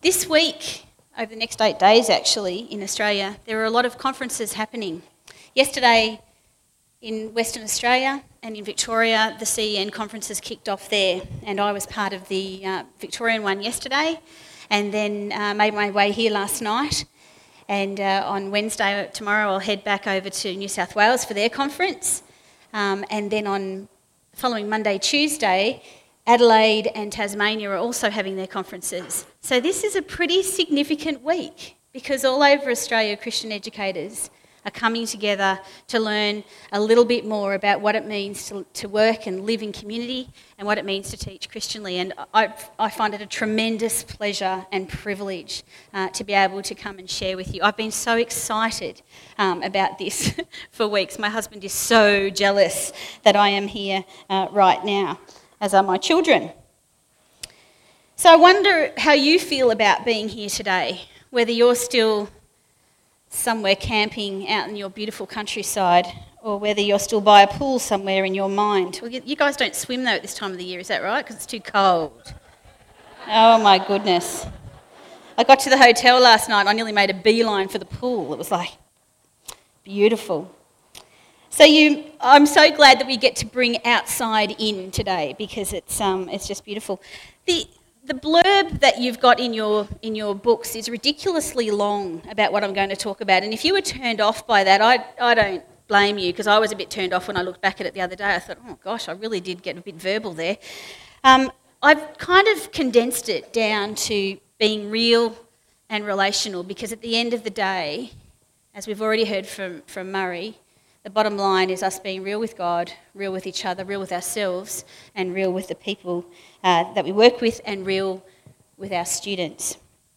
This week, over the next 8 days actually, in Australia, there are a lot of conferences happening. Yesterday in Western Australia and in Victoria, the CEN conferences kicked off there, and I was part of the Victorian one yesterday, and then made my way here last night. And on Wednesday, tomorrow, I'll head back over to New South Wales for their conference. And then on the following Monday, Tuesday, Adelaide and Tasmania are also having their conferences. So this is a pretty significant week because all over Australia, Christian educators are coming together to learn a little bit more about what it means to work and live in community and what it means to teach Christianly. And I find it a tremendous pleasure and privilege to be able to come and share with you. I've been so excited about this for weeks. My husband is so jealous that I am here right now, as are my children. So I wonder how you feel about being here today, whether you're still somewhere camping out in your beautiful countryside or whether you're still by a pool somewhere in your mind. Well, you guys don't swim though at this time of the year, is that right? Because it's too cold. Oh my goodness. I got to the hotel last night and I nearly made a beeline for the pool. It was like beautiful. So I'm so glad that we get to bring outside in today because it's just beautiful. The blurb that you've got in your books is ridiculously long about what I'm going to talk about, and if you were turned off by that, I don't blame you, because I was a bit turned off when I looked back at it the other day. I thought, oh gosh, I really did get a bit verbal there. I've kind of condensed it down to being real and relational, because at the end of the day, as we've already heard from Murray, the bottom line is us being real with God, real with each other, real with ourselves, and real with the people that we work with, and real with our students.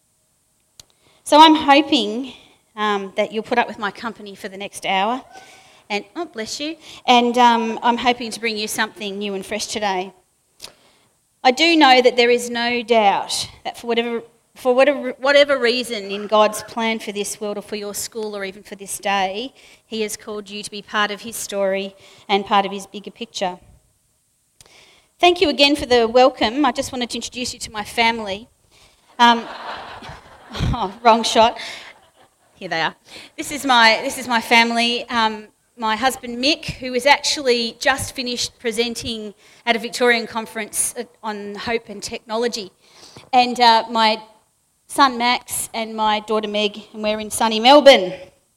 So I'm hoping that you'll put up with my company for the next hour, and oh bless you, and I'm hoping to bring you something new and fresh today. I do know that there is no doubt that for whatever reason in God's plan for this world or for your school or even for this day, He has called you to be part of His story and part of His bigger picture. Thank you again for the welcome. I just wanted to introduce you to my family. Wrong shot. Here they are. This is my family. My husband Mick, who has actually just finished presenting at a Victorian conference on hope and technology, and my son Max and my daughter Meg, and we're in sunny Melbourne.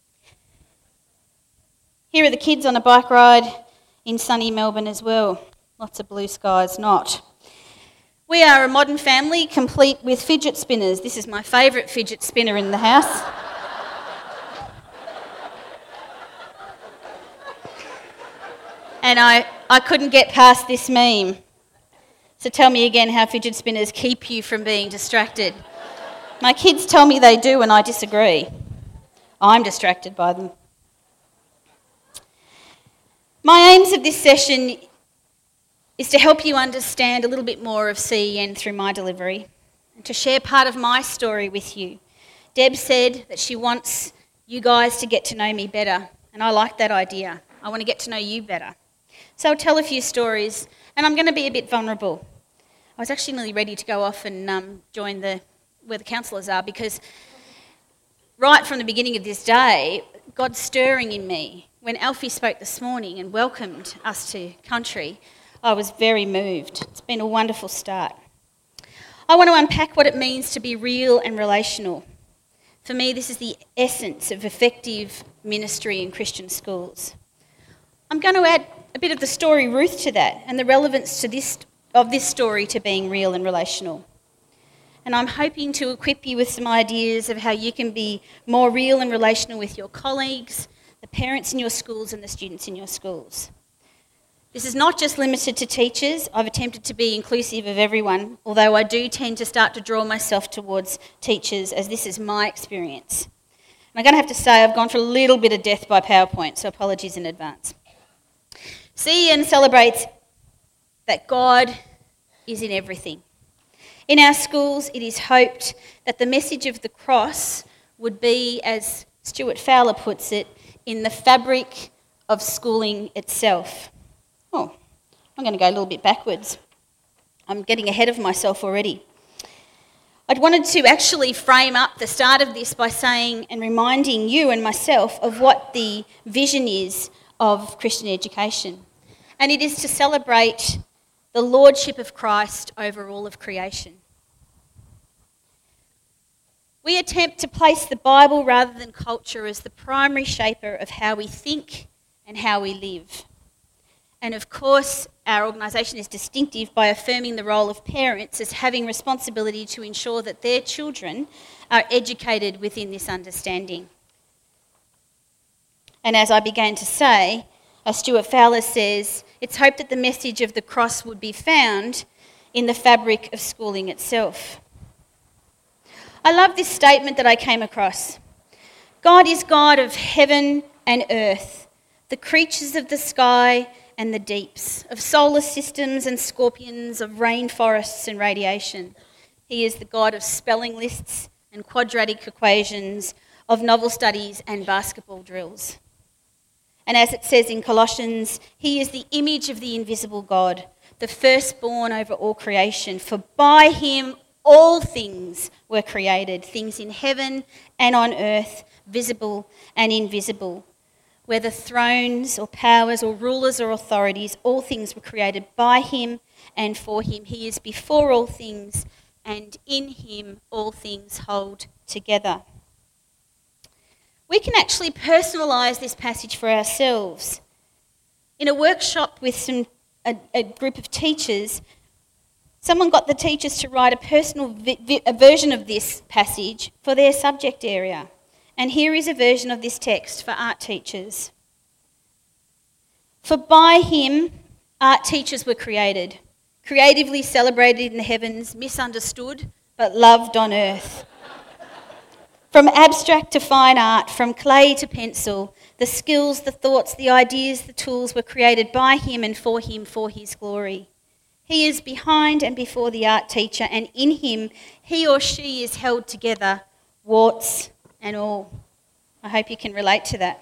Here are the kids on a bike ride in sunny Melbourne as well. Lots of blue skies, not. We are a modern family complete with fidget spinners. This is my favourite fidget spinner in the house. And I couldn't get past this meme. So tell me again how fidget spinners keep you from being distracted. My kids tell me they do, and I disagree. I'm distracted by them. My aims of this session is to help you understand a little bit more of CEN through my delivery, and to share part of my story with you. Deb said that she wants you guys to get to know me better, and I like that idea. I want to get to know you better. So I'll tell a few stories, and I'm going to be a bit vulnerable. I was actually nearly ready to go off and join where the counsellors are, because right from the beginning of this day, God's stirring in me. When Alfie spoke this morning and welcomed us to country, I was very moved. It's been a wonderful start. I want to unpack what it means to be real and relational. For me, this is the essence of effective ministry in Christian schools. I'm going to add a bit of the story Ruth to that, and the relevance to this story to being real and relational. And I'm hoping to equip you with some ideas of how you can be more real and relational with your colleagues, the parents in your schools, and the students in your schools. This is not just limited to teachers. I've attempted to be inclusive of everyone, although I do tend to start to draw myself towards teachers, as this is my experience. And I'm going to have to say I've gone for a little bit of death by PowerPoint, so apologies in advance. CEN celebrates that God is in everything. In our schools, it is hoped that the message of the cross would be, as Stuart Fowler puts it, in the fabric of schooling itself. Oh, I'm going to go a little bit backwards. I'm getting ahead of myself already. I'd wanted to actually frame up the start of this by saying and reminding you and myself of what the vision is of Christian education. And it is to celebrate the lordship of Christ over all of creation. We attempt to place the Bible rather than culture as the primary shaper of how we think and how we live. And of course, our organisation is distinctive by affirming the role of parents as having responsibility to ensure that their children are educated within this understanding. And as I began to say, as Stuart Fowler says, it's hoped that the message of the cross would be found in the fabric of schooling itself. I love this statement that I came across. God is God of heaven and earth, the creatures of the sky and the deeps, of solar systems and scorpions, of rainforests and radiation. He is the God of spelling lists and quadratic equations, of novel studies and basketball drills. And as it says in Colossians, he is the image of the invisible God, the firstborn over all creation. For by him all things were created, things in heaven and on earth, visible and invisible. Whether thrones or powers or rulers or authorities, all things were created by him and for him. He is before all things, and in him all things hold together. We can actually personalise this passage for ourselves. In a workshop with a group of teachers, someone got the teachers to write a personal version of this passage for their subject area. And here is a version of this text for art teachers. For by him, art teachers were created, creatively celebrated in the heavens, misunderstood, but loved on earth. From abstract to fine art, from clay to pencil, the skills, the thoughts, the ideas, the tools were created by him for his glory. He is behind and before the art teacher, and in him, he or she is held together, warts and all. I hope you can relate to that.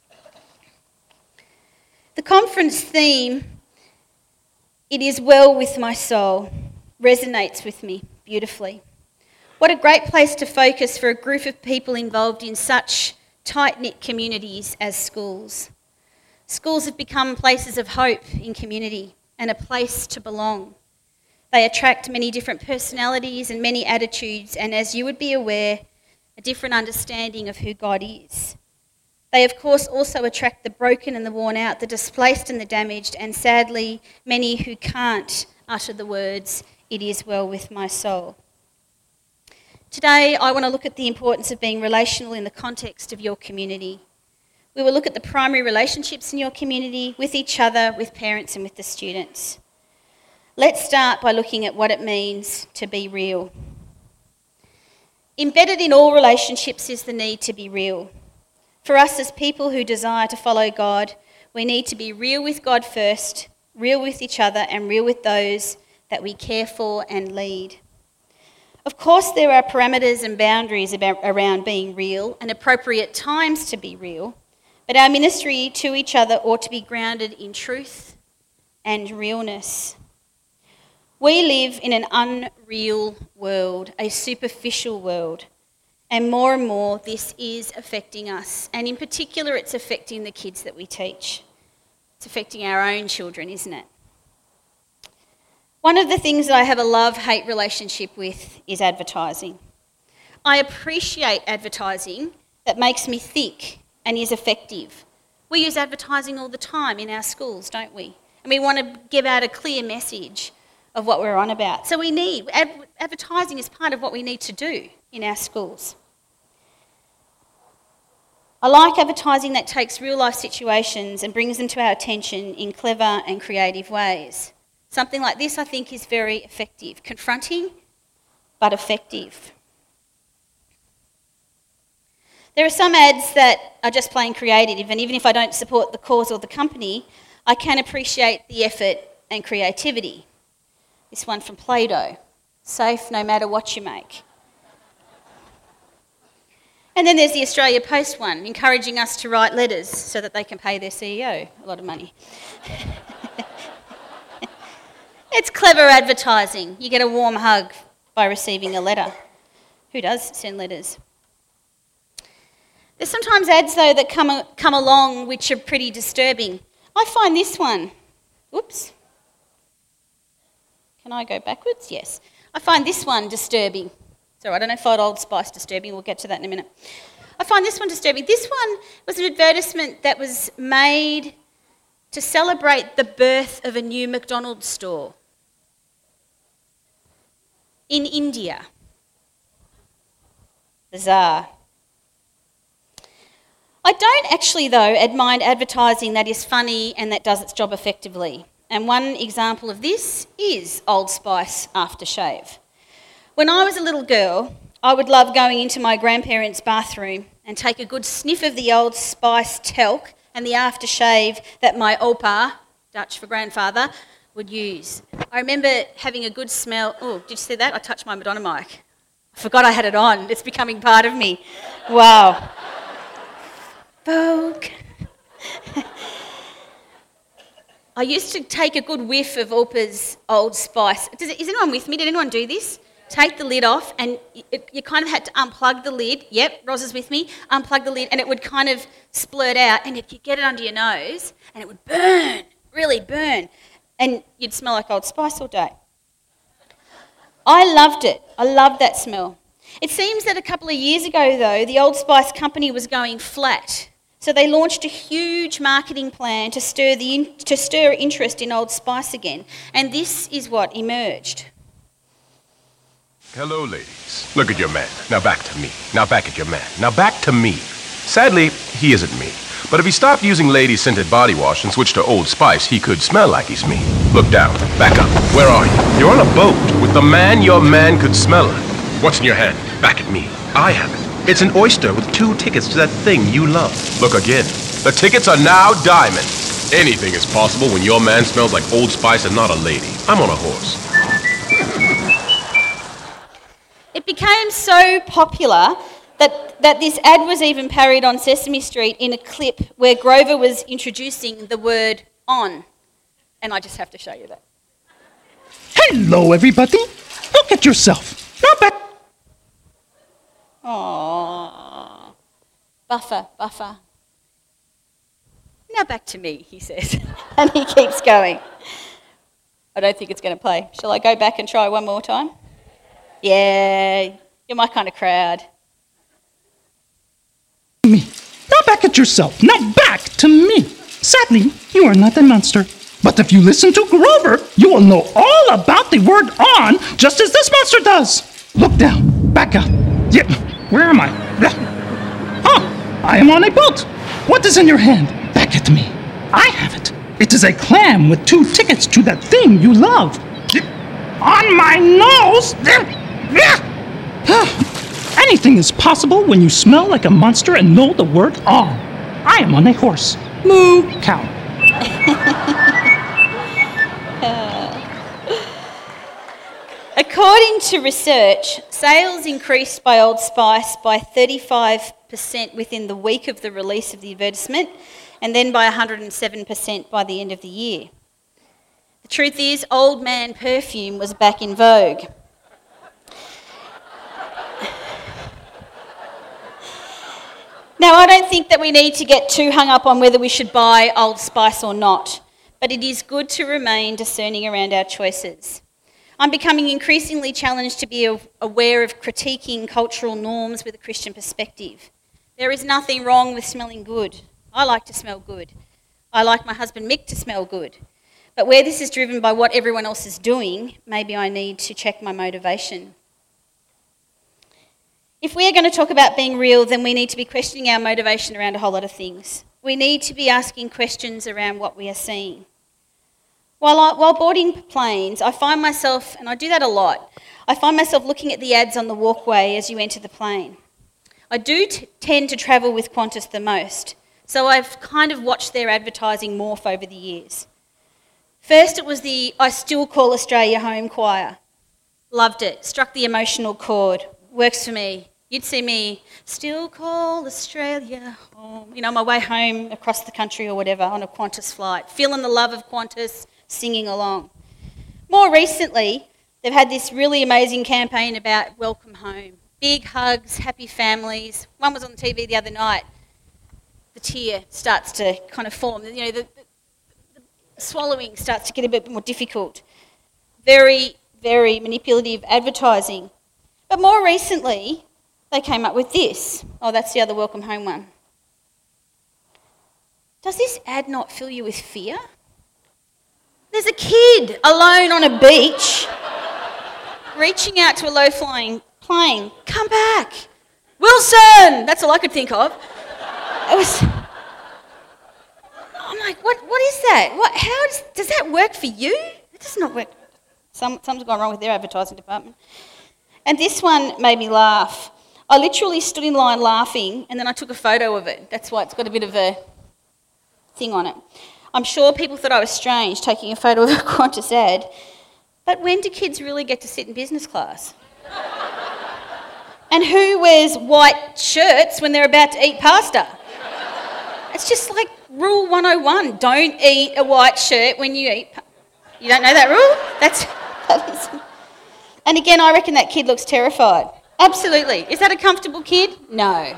The conference theme, "It is well with my soul," resonates with me beautifully. What a great place to focus for a group of people involved in such tight-knit communities as schools. Schools have become places of hope in community and a place to belong. They attract many different personalities and many attitudes, and as you would be aware, a different understanding of who God is. They, of course, also attract the broken and the worn out, the displaced and the damaged, and sadly, many who can't utter the words, "It is well with my soul." Today, I want to look at the importance of being relational in the context of your community. We will look at the primary relationships in your community, with each other, with parents and with the students. Let's start by looking at what it means to be real. Embedded in all relationships is the need to be real. For us as people who desire to follow God, we need to be real with God first, real with each other, and real with those that we care for and lead. Of course, there are parameters and boundaries around being real and appropriate times to be real, but our ministry to each other ought to be grounded in truth and realness. We live in an unreal world, a superficial world, and more this is affecting us. And in particular, it's affecting the kids that we teach. It's affecting our own children, isn't it? One of the things that I have a love-hate relationship with is advertising. I appreciate advertising that makes me think and is effective. We use advertising all the time in our schools, don't we? And we want to give out a clear message of what we're on about. So advertising is part of what we need to do in our schools. I like advertising that takes real-life situations and brings them to our attention in clever and creative ways. Something like this, I think, is very effective. Confronting, but effective. There are some ads that are just plain creative, and even if I don't support the cause or the company, I can appreciate the effort and creativity. This one from Play-Doh, safe no matter what you make. And then there's the Australia Post one, encouraging us to write letters so that they can pay their CEO a lot of money. It's clever advertising. You get a warm hug by receiving a letter. Who does send letters? There's sometimes ads, though, that come along which are pretty disturbing. I find this one. Oops. Can I go backwards? Yes. I find this one disturbing. Sorry, I don't know if I'd Old Spice disturbing. We'll get to that in a minute. I find this one disturbing. This one was an advertisement that was made to celebrate the birth of a new McDonald's store in India. Bizarre. I don't actually, though, mind advertising that is funny and that does its job effectively. And one example of this is Old Spice aftershave. When I was a little girl, I would love going into my grandparents' bathroom and take a good sniff of the Old Spice talc and the aftershave that my opa, Dutch for grandfather, would use. I remember having a good smell. Oh, did you see that? I touched my Madonna mic. I forgot I had it on. It's becoming part of me. Wow. Vogue. I used to take a good whiff of Opa's Old Spice. Is anyone with me? Did anyone do this? Take the lid off and you kind of had to unplug the lid. Yep, Roz is with me. Unplug the lid and it would kind of splurt out and you'd get it under your nose and it would burn, really burn. And you'd smell like Old Spice all day. I loved it. I loved that smell. It seems that a couple of years ago, though, the Old Spice company was going flat. So they launched a huge marketing plan to stir interest in Old Spice again. And this is what emerged. Hello, ladies. Look at your man. Now back to me. Now back at your man. Now back to me. Sadly, he isn't me. But if he stopped using lady-scented body wash and switched to Old Spice, he could smell like he's me. Look down. Back up. Where are you? You're on a boat with the man your man could smell like. What's in your hand? Back at me. I have it. It's an oyster with 2 tickets to that thing you love. Look again. The tickets are now diamond. Anything is possible when your man smells like Old Spice and not a lady. I'm on a horse. It became so popular that this ad was even parodied on Sesame Street in a clip where Grover was introducing the word on. And I just have to show you that. Hello, everybody. Look at yourself. Not back. Aww. Buffer. Now back to me, he says. And he keeps going. I don't think it's going to play. Shall I go back and try one more time? Yeah, you're my kind of crowd. Me. Now back at yourself. Now back to me. Sadly, you are not a monster. But if you listen to Grover, you will know all about the word on, just as this monster does. Look down. Back up. Yep. Where am I? Oh, I am on a boat. What is in your hand? Back at me. I have it. It is a clam with 2 tickets to that thing you love. On my nose. Anything is possible when you smell like a monster and know the word on. I am on a horse. Moo cow. According to research, sales increased by Old Spice by 35% within the week of the release of the advertisement, and then by 107% by the end of the year. The truth is, old man perfume was back in vogue. Now, I don't think that we need to get too hung up on whether we should buy Old Spice or not, but it is good to remain discerning around our choices. I'm becoming increasingly challenged to be aware of critiquing cultural norms with a Christian perspective. There is nothing wrong with smelling good. I like to smell good. I like my husband Mick to smell good. But where this is driven by what everyone else is doing, maybe I need to check my motivation. If we are going to talk about being real, then we need to be questioning our motivation around a whole lot of things. We need to be asking questions around what we are seeing. While boarding planes, I find myself, and I do that a lot, I find myself looking at the ads on the walkway as you enter the plane. I do tend to travel with Qantas the most, so I've kind of watched their advertising morph over the years. First it was the I Still Call Australia Home choir. Loved it, struck the emotional chord, works for me. You'd see me, still call Australia home, on my way home across the country or whatever on a Qantas flight, feeling the love of Qantas, singing along. More recently, they've had this really amazing campaign about welcome home. Big hugs, happy families. One was on the TV the other night. The tear starts to kind of form. The swallowing starts to get a bit more difficult. Very, very manipulative advertising. But more recently, they came up with this. Oh, that's the other Welcome Home one. Does this ad not fill you with fear? There's a kid alone on a beach, reaching out to a low-flying plane. Come back. Wilson! That's all I could think of. I'm like, what is that? Does that work for you? It does not work. Something's gone wrong with their advertising department. And this one made me laugh. I literally stood in line laughing, and then I took a photo of it. That's why it's got a bit of a thing on it. I'm sure people thought I was strange taking a photo of a Qantas ad, but when do kids really get to sit in business class? And who wears white shirts when they're about to eat pasta? It's just like rule 101, don't eat a white shirt when you eat You don't know that rule? That is. And again, I reckon that kid looks terrified. Absolutely. Is that a comfortable kid? No. I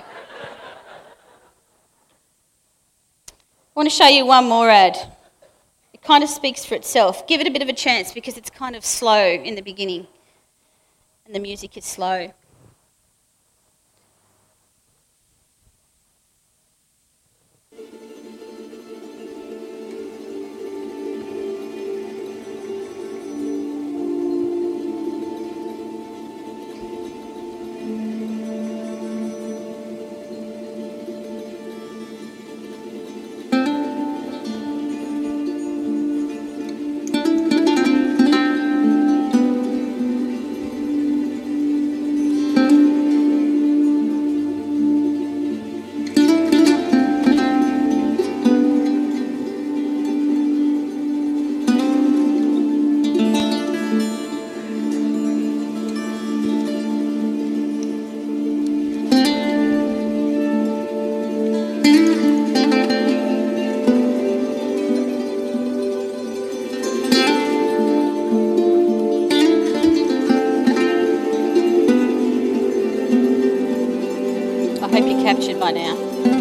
want to show you one more ad. It kind of speaks for itself. Give it a bit of a chance because it's kind of slow in the beginning. And the music is slow. I hope you're captured by now.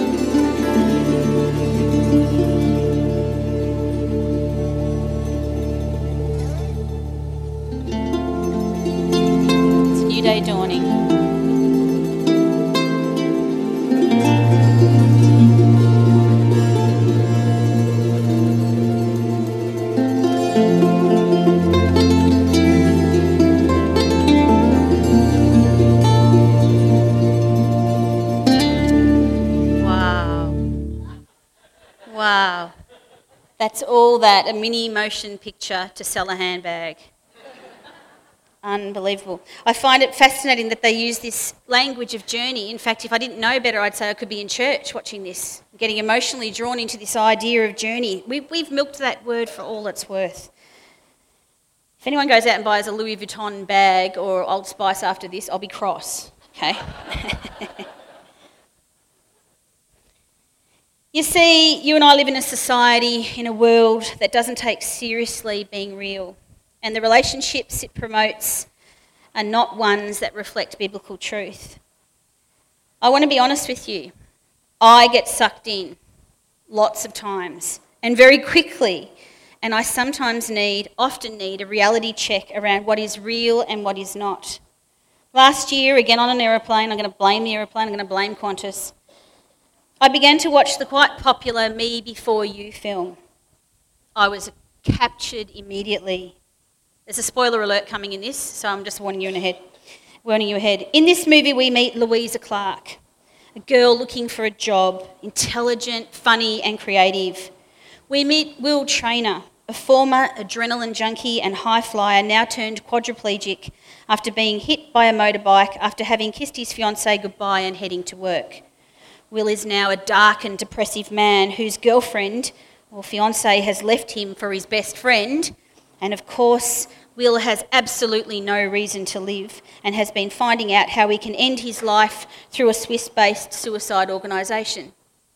It's a new day dawning. Wow, that's all that, a mini motion picture to sell a handbag. Unbelievable. I find it fascinating that they use this language of journey. In fact, if I didn't know better, I'd say I could be in church watching this, getting emotionally drawn into this idea of journey. We've milked that word for all it's worth. If anyone goes out and buys a Louis Vuitton bag or Old Spice after this, I'll be cross, okay? You see, you and I live in a society, in a world that doesn't take seriously being real. And the relationships it promotes are not ones that reflect biblical truth. I want to be honest with you. I get sucked in lots of times and very quickly. And I often need a reality check around what is real and what is not. Last year, again on an aeroplane, I'm going to blame the aeroplane, I'm going to blame Qantas. I began to watch the quite popular Me Before You film. I was captured immediately. There's a spoiler alert coming in this, so I'm just warning you ahead. In this movie, we meet Louisa Clark, a girl looking for a job, intelligent, funny and creative. We meet Will Traynor, a former adrenaline junkie and high flyer now turned quadriplegic after being hit by a motorbike after having kissed his fiancée goodbye and heading to work. Will is now a dark and depressive man whose girlfriend or fiancée has left him for his best friend. And of course, Will has absolutely no reason to live and has been finding out how he can end his life through a Swiss-based suicide organisation.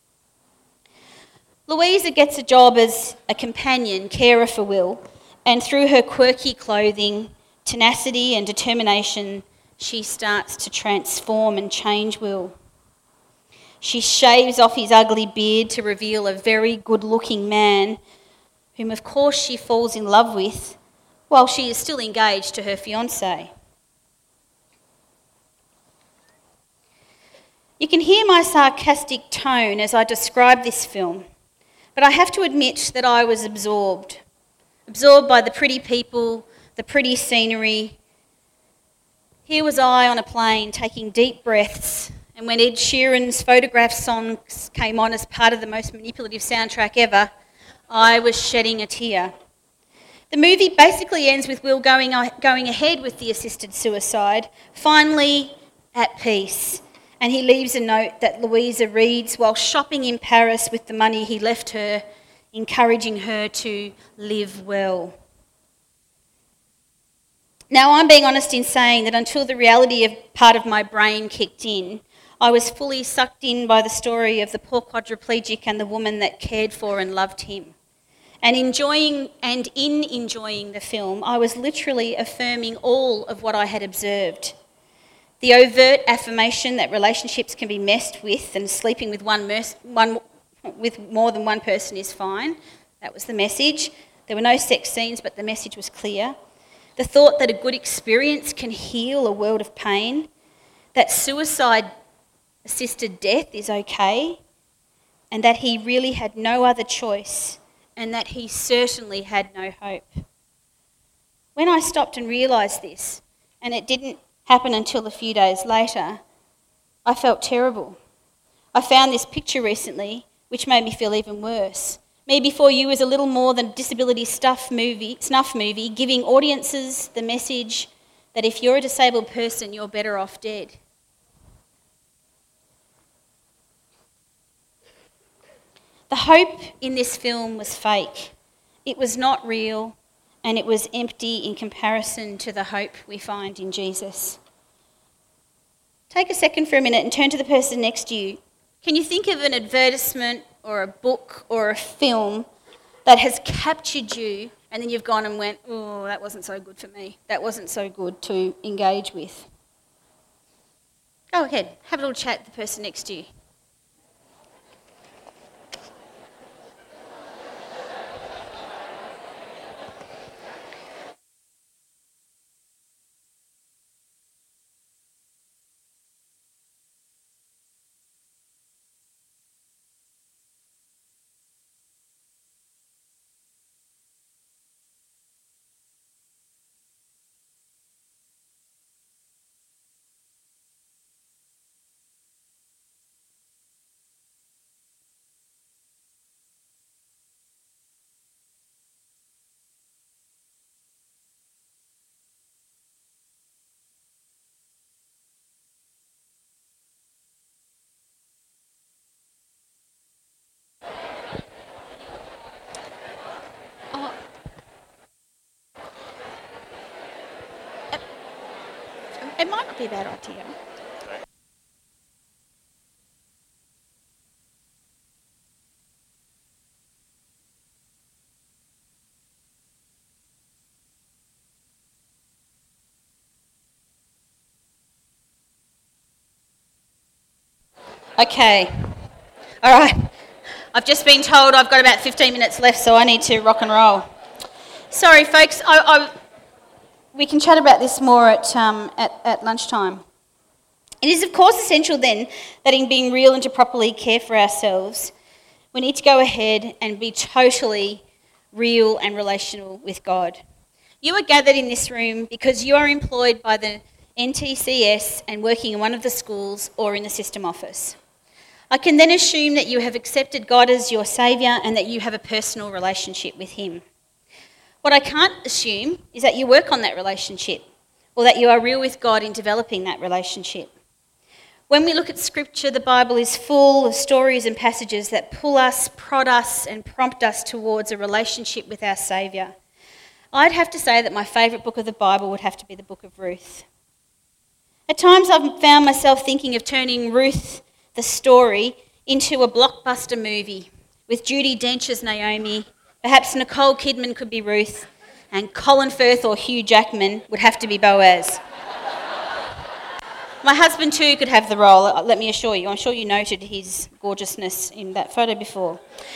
Louisa gets a job as a companion carer for Will, and through her quirky clothing, tenacity and determination, she starts to transform and change Will. She shaves off his ugly beard to reveal a very good-looking man, whom of course she falls in love with, while she is still engaged to her fiancé. You can hear my sarcastic tone as I describe this film, but I have to admit that I was absorbed by the pretty people, the pretty scenery. Here was I on a plane taking deep breaths, and when Ed Sheeran's Photograph songs came on as part of the most manipulative soundtrack ever, I was shedding a tear. The movie basically ends with Will going ahead with the assisted suicide, finally at peace, and he leaves a note that Louisa reads while shopping in Paris with the money he left her, encouraging her to live well. Now, I'm being honest in saying that until the reality of part of my brain kicked in, I was fully sucked in by the story of the poor quadriplegic and the woman that cared for and loved him. And in enjoying the film, I was literally affirming all of what I had observed. The overt affirmation that relationships can be messed with and sleeping with with more than one person is fine. That was the message. There were no sex scenes, but the message was clear. The thought that a good experience can heal a world of pain. That suicide-assisted death is okay. And that he really had no other choice. And that he certainly had no hope. When I stopped and realised this, and it didn't happen until a few days later, I felt terrible. I found this picture recently, which made me feel even worse. Me Before You is a little more than a disability snuff movie, giving audiences the message that if you're a disabled person, you're better off dead. The hope in this film was fake. It was not real, and it was empty in comparison to the hope we find in Jesus. Take a second for a minute and turn to the person next to you. Can you think of an advertisement or a book or a film that has captured you and then you've gone and went, oh, that wasn't so good for me. That wasn't so good to engage with. Go ahead, have a little chat with the person next to you. It might not be a bad idea. Okay. All right. I've just been told I've got about 15 minutes left, so I need to rock and roll. Sorry, folks. We can chat about this more at lunchtime. It is, of course, essential then that in being real and to properly care for ourselves, we need to go ahead and be totally real and relational with God. You are gathered in this room because you are employed by the NTCS and working in one of the schools or in the system office. I can then assume that you have accepted God as your Saviour and that you have a personal relationship with Him. What I can't assume is that you work on that relationship or that you are real with God in developing that relationship. When we look at Scripture, the Bible is full of stories and passages that pull us, prod us and prompt us towards a relationship with our Saviour. I'd have to say that my favourite book of the Bible would have to be the book of Ruth. At times I've found myself thinking of turning Ruth, the story, into a blockbuster movie with Judi Dench as Naomi. Perhaps Nicole Kidman could be Ruth, and Colin Firth or Hugh Jackman would have to be Boaz. My husband too could have the role, let me assure you. I'm sure you noted his gorgeousness in that photo before.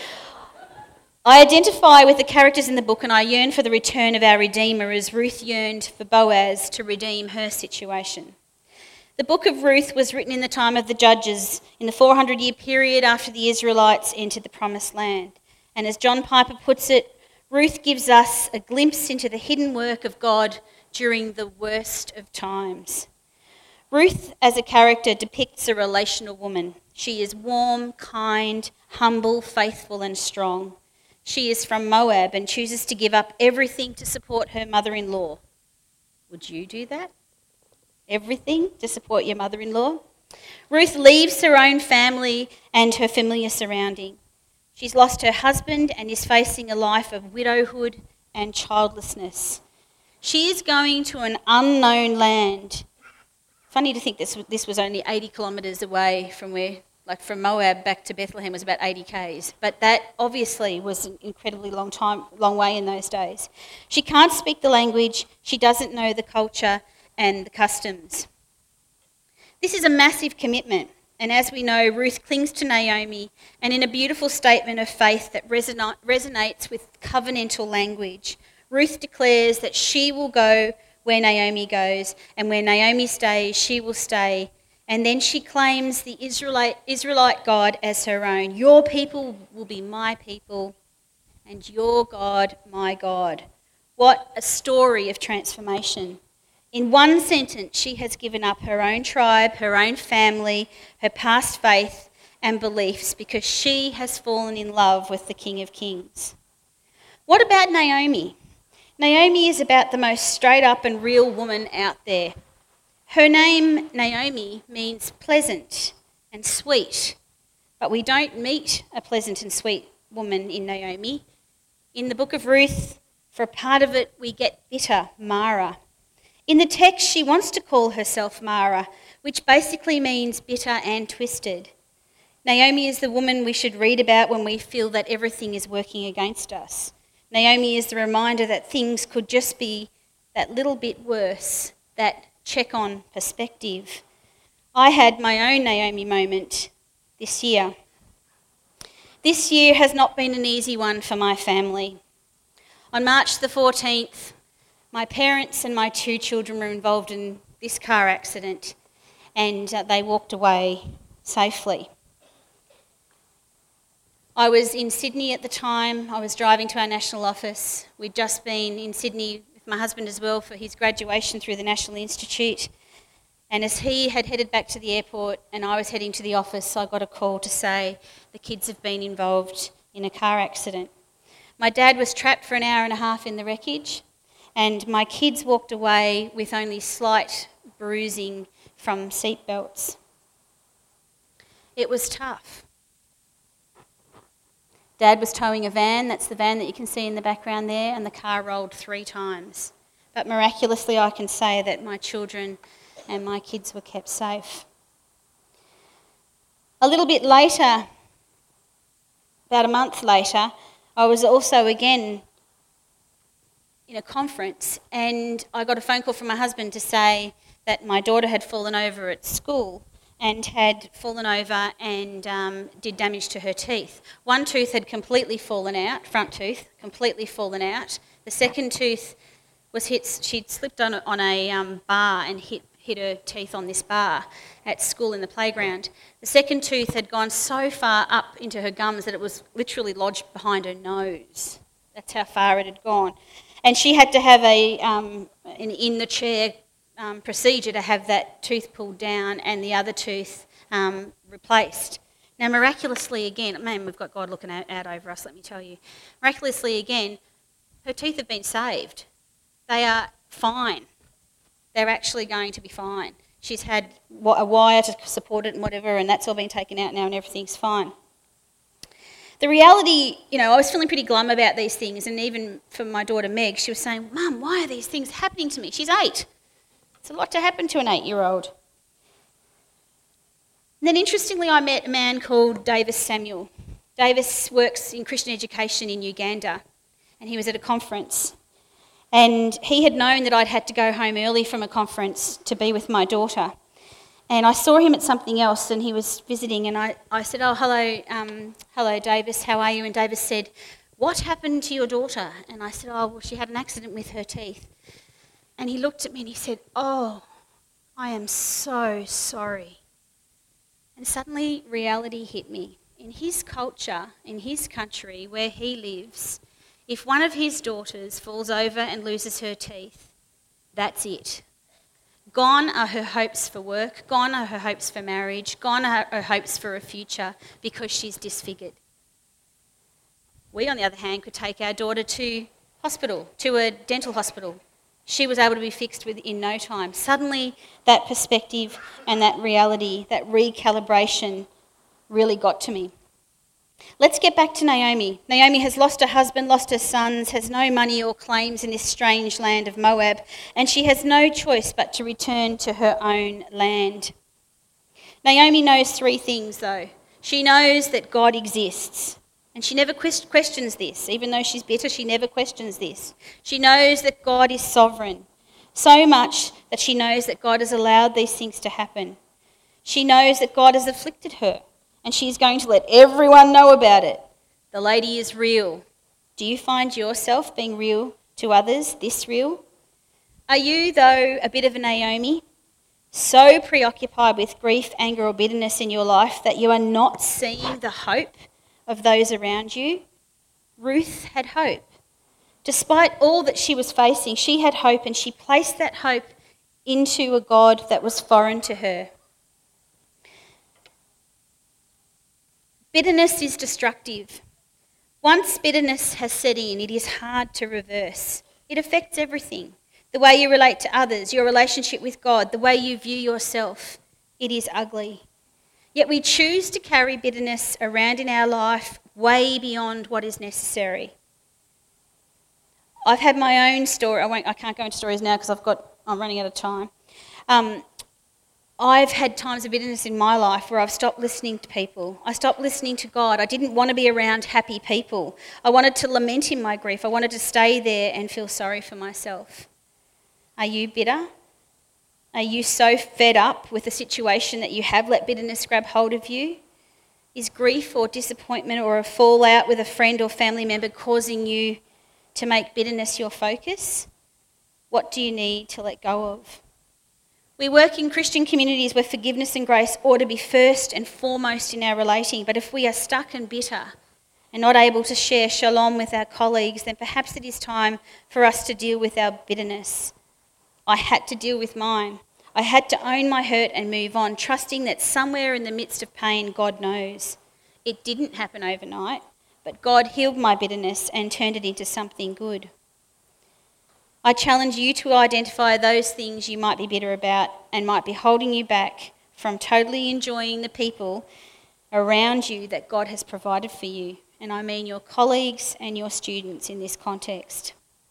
I identify with the characters in the book and I yearn for the return of our Redeemer as Ruth yearned for Boaz to redeem her situation. The book of Ruth was written in the time of the Judges, in the 400-year period after the Israelites entered the Promised Land. And as John Piper puts it, Ruth gives us a glimpse into the hidden work of God during the worst of times. Ruth, as a character, depicts a relational woman. She is warm, kind, humble, faithful and strong. She is from Moab and chooses to give up everything to support her mother-in-law. Would you do that? Everything to support your mother-in-law? Ruth leaves her own family and her familiar surrounding. She's lost her husband and is facing a life of widowhood and childlessness. She is going to an unknown land. Funny to think this was only 80 kilometres away from where, like from Moab back to Bethlehem was about 80 k's. But that obviously was an incredibly long way in those days. She can't speak the language. She doesn't know the culture and the customs. This is a massive commitment. And as we know, Ruth clings to Naomi, and in a beautiful statement of faith that resonates with covenantal language, Ruth declares that she will go where Naomi goes, and where Naomi stays, she will stay. And then she claims the Israelite God as her own. Your people will be my people, and your God, my God. What a story of transformation. In one sentence, she has given up her own tribe, her own family, her past faith and beliefs because she has fallen in love with the King of Kings. What about Naomi? Naomi is about the most straight up and real woman out there. Her name, Naomi, means pleasant and sweet, but we don't meet a pleasant and sweet woman in Naomi. In the book of Ruth, for a part of it, we get bitter, Mara. In the text, she wants to call herself Mara, which basically means bitter and twisted. Naomi is the woman we should read about when we feel that everything is working against us. Naomi is the reminder that things could just be that little bit worse, that check on perspective. I had my own Naomi moment this year. This year has not been an easy one for my family. On March the 14th, my parents and my 2 children were involved in this car accident, and they walked away safely. I was in Sydney at the time. I was driving to our national office. We'd just been in Sydney with my husband as well for his graduation through the National Institute. And as he had headed back to the airport and I was heading to the office, I got a call to say the kids have been involved in a car accident. My dad was trapped for an hour and a half in the wreckage, and my kids walked away with only slight bruising from seat belts. It was tough. Dad was towing a van, that's the van that you can see in the background there, and the car rolled 3 times. But miraculously I can say that my children and my kids were kept safe. A little bit later, about a month later, I was also again in a conference, and I got a phone call from my husband to say that my daughter had fallen over at school and had fallen over and did damage to her teeth. One tooth had completely fallen out, front tooth, completely fallen out. The second tooth was hit, she'd slipped on a bar and hit her teeth on this bar at school in the playground. The second tooth had gone so far up into her gums that it was literally lodged behind her nose. That's how far it had gone. And she had to have an in-the-chair procedure to have that tooth pulled down and the other tooth replaced. Now, miraculously again, man, we've got God looking out over us, let me tell you. Miraculously again, her teeth have been saved. They are fine. They're actually going to be fine. She's had a wire to support it and whatever, and that's all been taken out now and everything's fine. The reality, I was feeling pretty glum about these things, and even for my daughter Meg, she was saying, "Mum, why are these things happening to me?" She's 8. It's a lot to happen to an 8-year-old. And then interestingly, I met a man called Davis Samuel. Davis works in Christian education in Uganda, and he was at a conference. And he had known that I'd had to go home early from a conference to be with my daughter. And I saw him at something else, and he was visiting, and I said, "Oh, hello, Davis, how are you?" And Davis said, "What happened to your daughter?" And I said, "Oh, well, she had an accident with her teeth." And he looked at me and he said, "Oh, I am so sorry." And suddenly reality hit me. In his culture, in his country, where he lives, if one of his daughters falls over and loses her teeth, that's it. Gone are her hopes for work, gone are her hopes for marriage, gone are her hopes for a future because she's disfigured. We, on the other hand, could take our daughter to hospital, to a dental hospital. She was able to be fixed within no time. Suddenly, that perspective and that reality, that recalibration really got to me. Let's get back to Naomi. Naomi has lost her husband, lost her sons, has no money or claims in this strange land of Moab, and she has no choice but to return to her own land. Naomi knows three things, though. She knows that God exists, and she never questions this. Even though she's bitter, she never questions this. She knows that God is sovereign, so much that she knows that God has allowed these things to happen. She knows that God has afflicted her, and she's going to let everyone know about it. The lady is real. Do you find yourself being real to others, this real? Are you, though, a bit of a Naomi? So preoccupied with grief, anger, or bitterness in your life that you are not seeing the hope of those around you? Ruth had hope. Despite all that she was facing, she had hope, and she placed that hope into a God that was foreign to her. Bitterness is destructive. Once bitterness has set in, it is hard to reverse. It affects everything. The way you relate to others, your relationship with God, the way you view yourself. It is ugly. Yet we choose to carry bitterness around in our life way beyond what is necessary. I've had my own story. I can't go into stories now because I'm running out of time. I've had times of bitterness in my life where I've stopped listening to people. I stopped listening to God. I didn't want to be around happy people. I wanted to lament in my grief. I wanted to stay there and feel sorry for myself. Are you bitter? Are you so fed up with the situation that you have let bitterness grab hold of you? Is grief or disappointment or a fallout with a friend or family member causing you to make bitterness your focus? What do you need to let go of? We work in Christian communities where forgiveness and grace ought to be first and foremost in our relating, but if we are stuck and bitter and not able to share shalom with our colleagues, then perhaps it is time for us to deal with our bitterness. I had to deal with mine. I had to own my hurt and move on, trusting that somewhere in the midst of pain, God knows. It didn't happen overnight, but God healed my bitterness and turned it into something good. I challenge you to identify those things you might be bitter about and might be holding you back from totally enjoying the people around you that God has provided for you. And I mean your colleagues and your students in this context.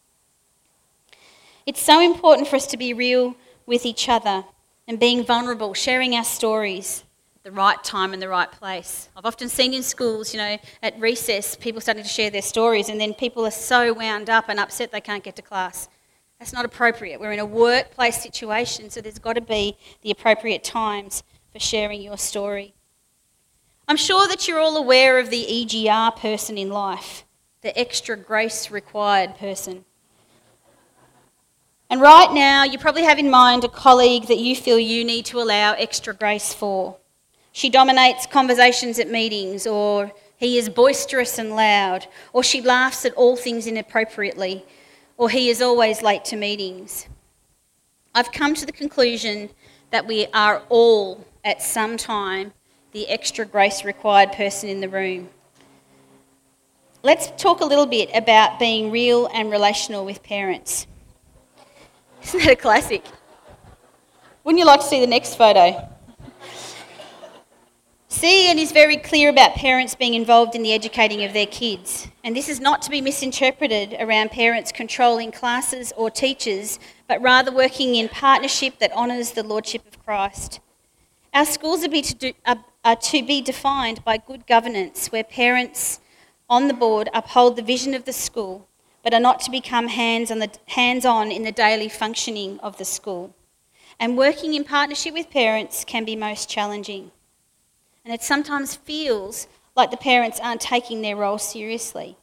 It's so important for us to be real with each other and being vulnerable, sharing our stories at the right time and the right place. I've often seen in schools, at recess, people starting to share their stories, and then people are so wound up and upset they can't get to class. That's not appropriate. We're in a workplace situation, so there's got to be the appropriate times for sharing your story. I'm sure that you're all aware of the EGR person in life, the extra grace required person. And right now, you probably have in mind a colleague that you feel you need to allow extra grace for. She dominates conversations at meetings, or he is boisterous and loud, or she laughs at all things inappropriately, or he is always late to meetings. I've come to the conclusion that we are all, at some time, the extra grace required person in the room. Let's talk a little bit about being real and relational with parents. Isn't that a classic? Wouldn't you like to see the next photo? CEN is very clear about parents being involved in the educating of their kids, and this is not to be misinterpreted around parents controlling classes or teachers, but rather working in partnership that honours the Lordship of Christ. Our schools are to be defined by good governance, where parents on the board uphold the vision of the school, but are not to become hands-on in the daily functioning of the school. And working in partnership with parents can be most challenging. And it sometimes feels like the parents aren't taking their role seriously.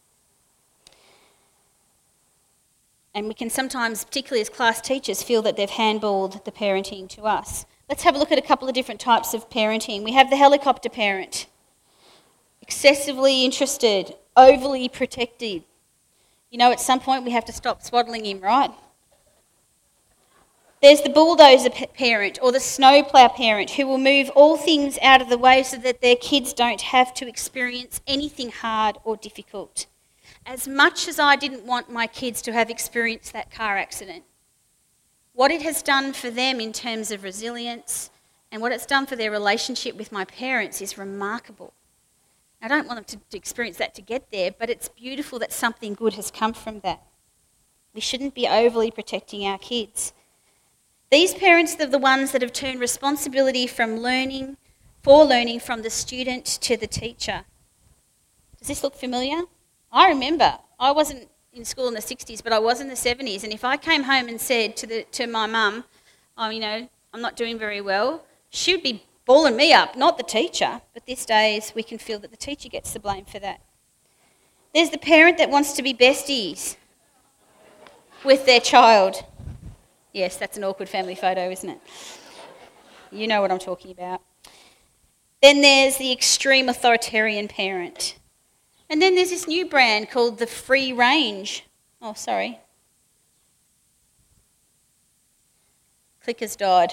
And we can sometimes, particularly as class teachers, feel that they've handballed the parenting to us. Let's have a look at a couple of different types of parenting. We have the helicopter parent. Excessively interested, overly protective. You know, at some point we have to stop swaddling him, right? There's the bulldozer parent or the snowplow parent who will move all things out of the way so that their kids don't have to experience anything hard or difficult. As much as I didn't want my kids to have experienced that car accident, what it has done for them in terms of resilience and what it's done for their relationship with my parents is remarkable. I don't want them to experience that to get there, but it's beautiful that something good has come from that. We shouldn't be overly protecting our kids. These parents are the ones that have turned responsibility from learning from the student to the teacher. Does this look familiar? I remember, I wasn't in school in the 60s, but I was in the 70s, and if I came home and said to my mum, I'm not doing very well, she would be balling me up, not the teacher. But these days we can feel that the teacher gets the blame for that. There's the parent that wants to be besties with their child. Yes, that's an awkward family photo, isn't it? You know what I'm talking about. Then there's the extreme authoritarian parent. And then there's this new brand called the free range. Oh, sorry. Clicker's died.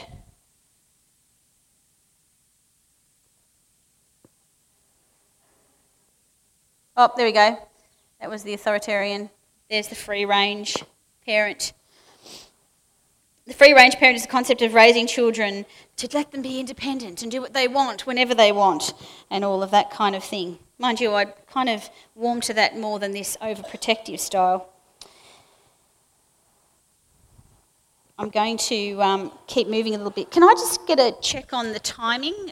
Oh, there we go. That was the authoritarian. There's the free range parent. The free range parent is the concept of raising children to let them be independent and do what they want whenever they want and all of that kind of thing. Mind you, I'd kind of warm to that more than this overprotective style. I'm going to keep moving a little bit. Can I just get a check on the timing?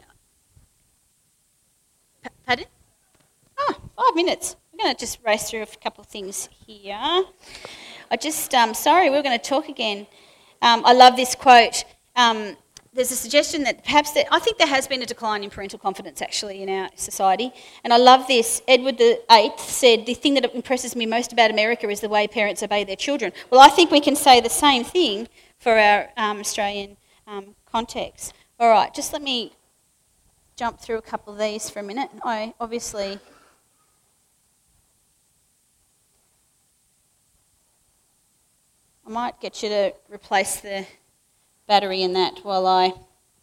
Pardon? 5 minutes. We're going to just race through a couple of things here. Sorry, we're going to talk again. I love this quote. There's a suggestion that I think there has been a decline in parental confidence actually in our society. And I love this. Edward VIII said, "The thing that impresses me most about America is the way parents obey their children." Well, I think we can say the same thing for our Australian context. All right, just let me jump through a couple of these for a minute. I might get you to replace the battery in that while I...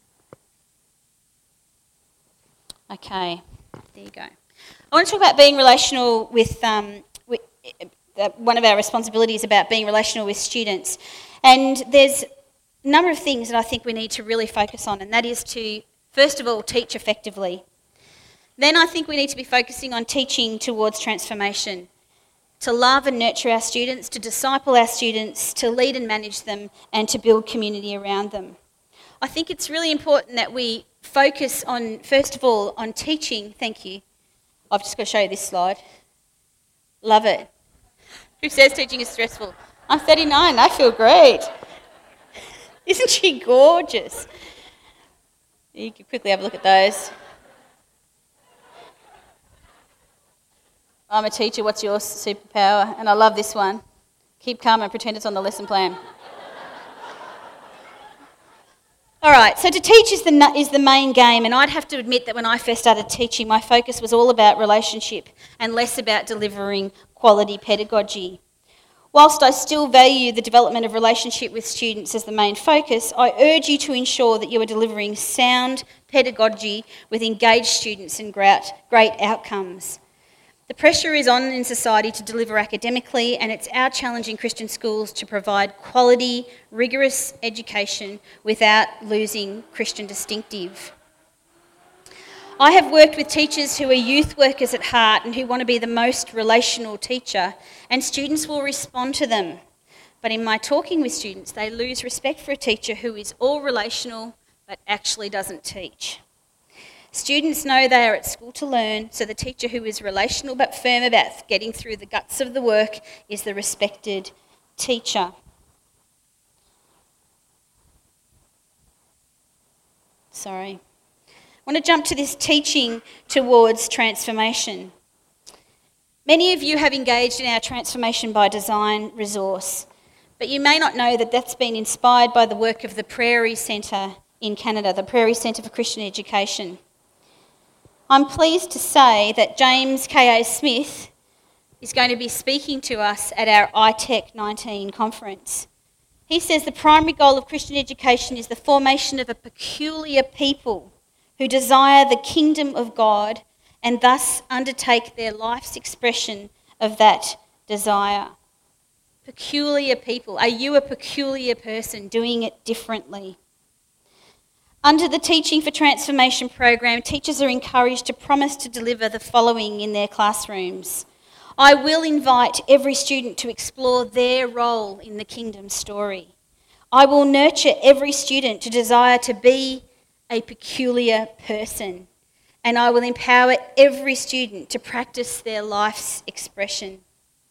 Okay, there you go. I want to talk about being relational with one of our responsibilities about being relational with students. And there's a number of things that I think we need to really focus on, and that is to, first of all, teach effectively. Then I think we need to be focusing on teaching towards transformation, to love and nurture our students, to disciple our students, to lead and manage them, and to build community around them. I think it's really important that we focus on, first of all, on teaching. Thank you. I've just got to show you this slide. Love it. Who says teaching is stressful? I'm 39, I feel great. Isn't she gorgeous? You can quickly have a look at those. I'm a teacher, what's your superpower? And I love this one. Keep calm and pretend it's on the lesson plan. All right, so to teach is the main game, and I'd have to admit that when I first started teaching, my focus was all about relationship and less about delivering quality pedagogy. Whilst I still value the development of relationship with students as the main focus, I urge you to ensure that you are delivering sound pedagogy with engaged students and great outcomes. The pressure is on in society to deliver academically, and it's our challenge in Christian schools to provide quality, rigorous education without losing Christian distinctive. I have worked with teachers who are youth workers at heart and who want to be the most relational teacher, and students will respond to them. But in my talking with students, they lose respect for a teacher who is all relational but actually doesn't teach. Students know they are at school to learn, so the teacher who is relational but firm about getting through the guts of the work is the respected teacher. I want to jump to this teaching towards transformation. Many of you have engaged in our Transformation by Design resource, but you may not know that that's been inspired by the work of the Prairie Centre in Canada, the Prairie Centre for Christian Education. I'm pleased to say that James K.A. Smith is going to be speaking to us at our iTech 19 conference. He says the primary goal of Christian education is the formation of a peculiar people who desire the kingdom of God and thus undertake their life's expression of that desire. Peculiar people. Are you a peculiar person doing it differently? Under the Teaching for Transformation program, teachers are encouraged to promise to deliver the following in their classrooms. I will invite every student to explore their role in the kingdom story. I will nurture every student to desire to be a peculiar person. And I will empower every student to practice their life's expression.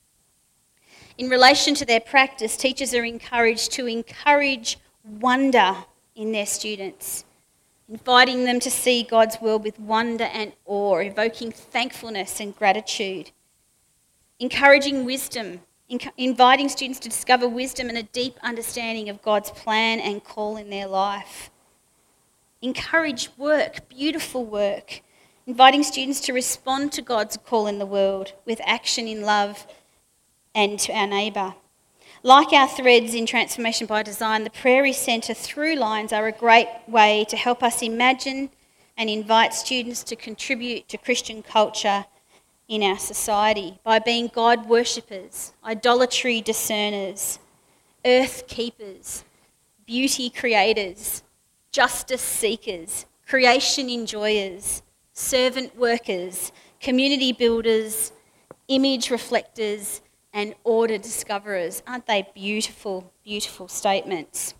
In relation to their practice, teachers are encouraged to encourage wonder in their students, inviting them to see God's world with wonder and awe, evoking thankfulness and gratitude. Encouraging wisdom, inviting students to discover wisdom and a deep understanding of God's plan and call in their life. Encourage work, beautiful work, inviting students to respond to God's call in the world with action in love and to our neighbour. Like our threads in Transformation by Design, the Prairie Centre through lines are a great way to help us imagine and invite students to contribute to Christian culture in our society by being God worshippers, idolatry discerners, earth keepers, beauty creators, justice seekers, creation enjoyers, servant workers, community builders, image reflectors, and order discoverers. Aren't they beautiful, beautiful statements?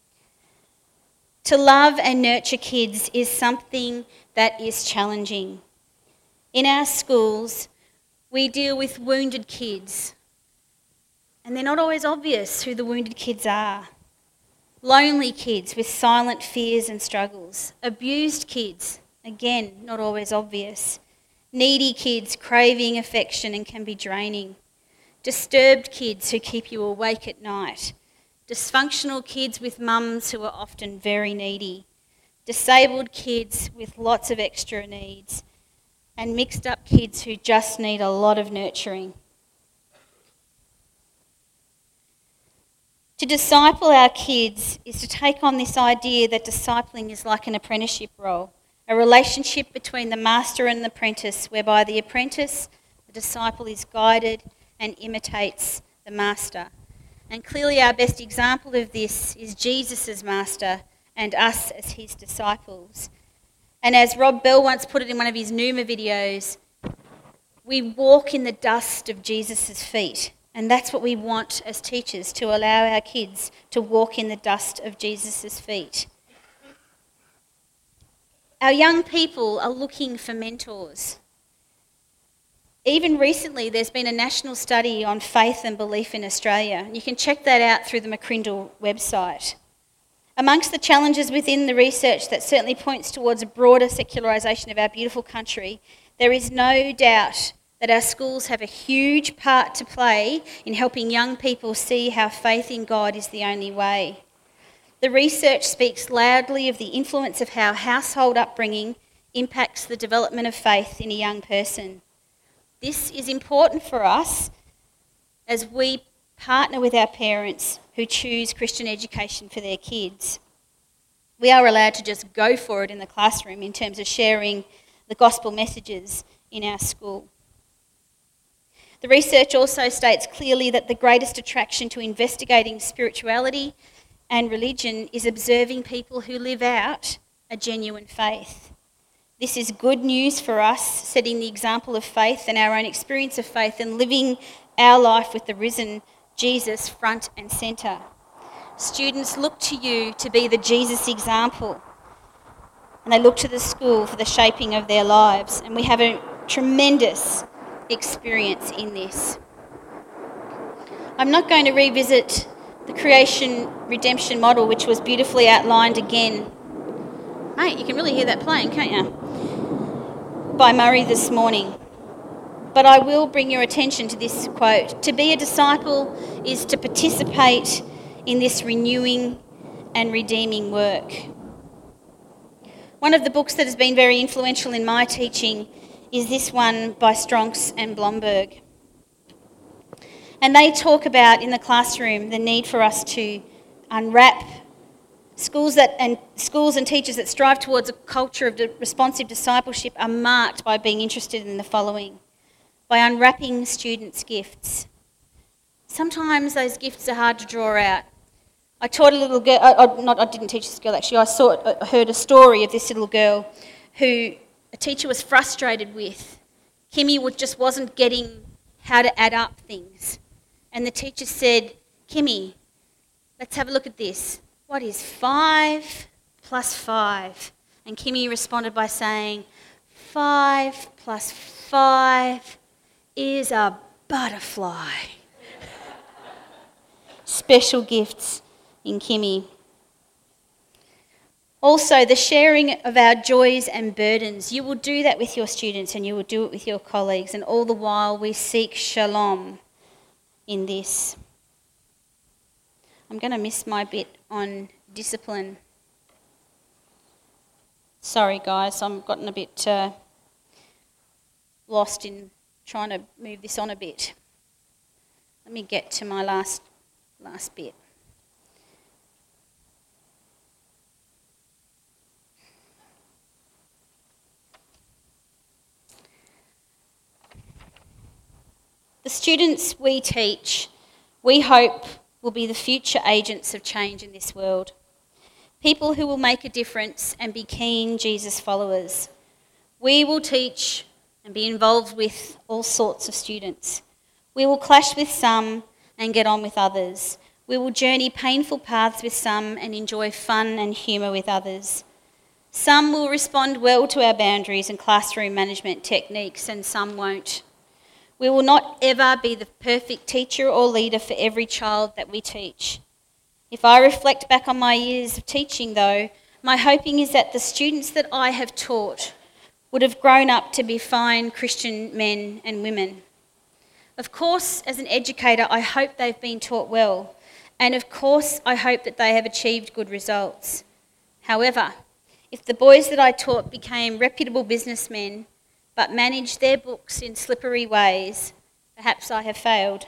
To love and nurture kids is something that is challenging. In our schools, we deal with wounded kids, and they're not always obvious who the wounded kids are. Lonely kids with silent fears and struggles. Abused kids, again, not always obvious. Needy kids craving affection and can be draining. Disturbed kids who keep you awake at night. Dysfunctional kids with mums who are often very needy. Disabled kids with lots of extra needs. And mixed up kids who just need a lot of nurturing. To disciple our kids is to take on this idea that discipling is like an apprenticeship role, a relationship between the master and the apprentice, whereby the apprentice, the disciple, is guided and imitates the master. And clearly our best example of this is Jesus' master and us as his disciples. And as Rob Bell once put it in one of his Numa videos, we walk in the dust of Jesus' feet. And that's what we want as teachers, to allow our kids to walk in the dust of Jesus' feet. Our young people are looking for mentors. Even recently, there's been a national study on faith and belief in Australia. You can check that out through the McCrindle website. Amongst the challenges within the research that certainly points towards a broader secularisation of our beautiful country, there is no doubt that our schools have a huge part to play in helping young people see how faith in God is the only way. The research speaks loudly of the influence of how household upbringing impacts the development of faith in a young person. This is important for us as we partner with our parents who choose Christian education for their kids. We are allowed to just go for it in the classroom in terms of sharing the gospel messages in our school. The research also states clearly that the greatest attraction to investigating spirituality and religion is observing people who live out a genuine faith. This is good news for us, setting the example of faith and our own experience of faith and living our life with the risen Jesus front and centre. Students look to you to be the Jesus example, and they look to the school for the shaping of their lives, and we have a tremendous experience in this. I'm not going to revisit the creation redemption model, which was beautifully outlined again Mate, you can really hear that playing, can't you? By Murray this morning. But I will bring your attention to this quote. To be a disciple is to participate in this renewing and redeeming work. One of the books that has been very influential in my teaching is this one by Strongs and Blomberg. And they talk about in the classroom the need for us to unwrap schools and teachers that strive towards a culture of responsive discipleship are marked by being interested in the following: by unwrapping students' gifts. Sometimes those gifts are hard to draw out. I taught a little girl, I didn't teach this girl actually, I heard a story of this little girl who a teacher was frustrated with. Kimmy just wasn't getting how to add up things. And the teacher said, Kimmy, let's have a look at this. What is 5 plus 5? And Kimmy responded by saying, 5 plus 5 is a butterfly. Special gifts in Kimmy. Also, the sharing of our joys and burdens. You will do that with your students and you will do it with your colleagues, and all the while we seek shalom in this. I'm going to miss my bit on discipline. Sorry guys, I've gotten a bit lost in trying to move this on a bit. Let me get to my last bit. The students we teach, we hope, will be the future agents of change in this world. People who will make a difference and be keen Jesus followers. We will teach and be involved with all sorts of students. We will clash with some and get on with others. We will journey painful paths with some and enjoy fun and humour with others. Some will respond well to our boundaries and classroom management techniques, and some won't. We will not ever be the perfect teacher or leader for every child that we teach. If I reflect back on my years of teaching, though, my hoping is that the students that I have taught would have grown up to be fine Christian men and women. Of course, as an educator, I hope they've been taught well, and of course, I hope that they have achieved good results. However, if the boys that I taught became reputable businessmen but managed their books in slippery ways, perhaps I have failed.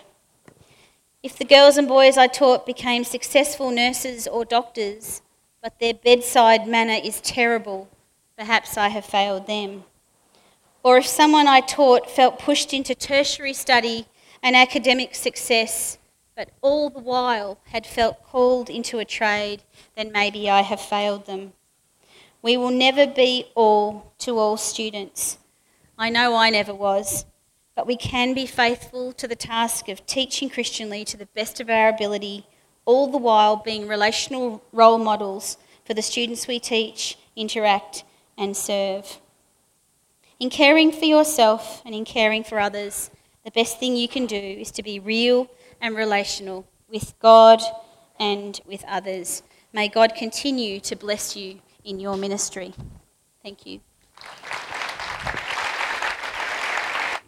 If the girls and boys I taught became successful nurses or doctors, but their bedside manner is terrible, perhaps I have failed them. Or if someone I taught felt pushed into tertiary study and academic success, but all the while had felt called into a trade, then maybe I have failed them. We will never be all to all students. I know I never was, but we can be faithful to the task of teaching Christianly to the best of our ability, all the while being relational role models for the students we teach, interact and serve. In caring for yourself and in caring for others, the best thing you can do is to be real and relational with God and with others. May God continue to bless you in your ministry. Thank you.